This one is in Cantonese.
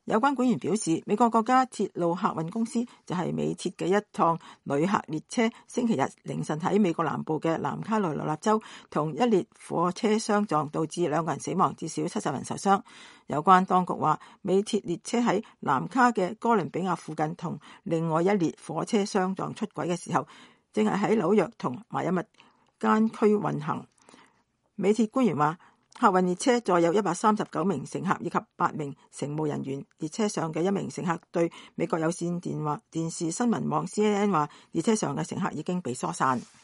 有關管員表示，美國國家鐵路客運公司就係美鐵嘅一趟旅客列車，星期日凌晨喺美國南部嘅南卡羅來納州同一列火車相撞，導致2個人死亡，至少70人受傷。有關當局話，美鐵列車喺南卡嘅哥倫比亞附近同另外一列火車相撞出軌嘅時候，正係喺紐約同邁阿密間區運行。美鐵官員話，客運列車載有139名乘客以及8名乘務人員。列車上嘅一名乘客對美國有線電視新聞網 CNN 話，列車上嘅乘客已經被疏散。